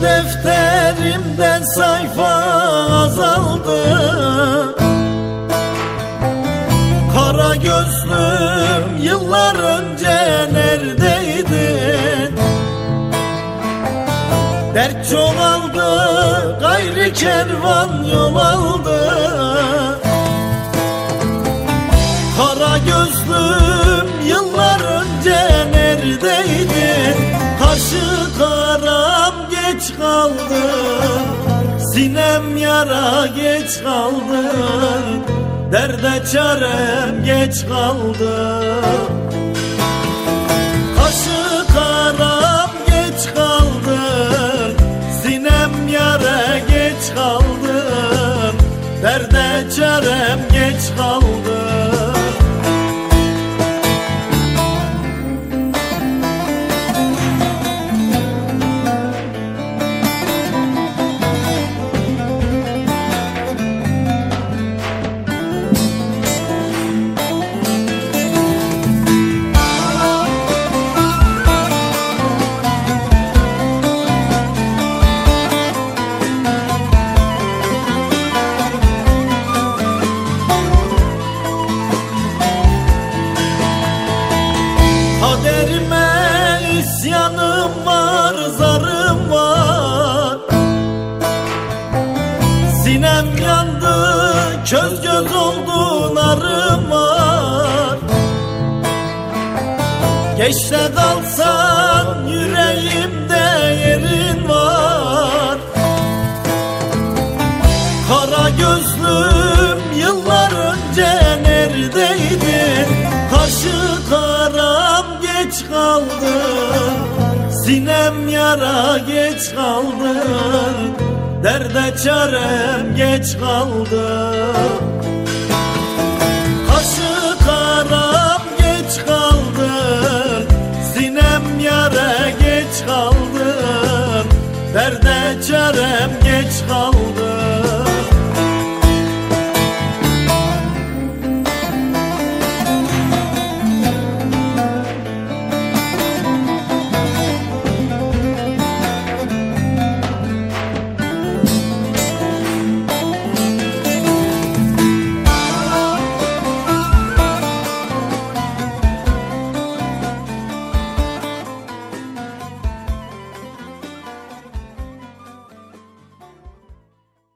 defterimden sayfa azaldı. Kara gözlüm yıllar önce neredeydin? Dert çoğaldı, gayri kervan yol aldı. Kara gözlüm yıllar önce neredeydin? Kaşı karam geç kaldı, sinem yara geç kaldı. Derde çarem geç kaldı. Kaşı karam geç kaldı, sinem yara geç kaldı. Derde çarem geç kaldı. Kaderime isyanım var, zarım var. Sinem yandı, köz göz oldu, narım var. Geçte kalsan yüreğimde yerin var. Kara gözlüm yıllar önce neredeydin? Kaşı karam geç kaldı, sinem yara geç kaldı. Derde çarem geç kaldı. Kaşı karam geç kaldı, sinem yara geç kaldı. Derde çarem geç kaldı.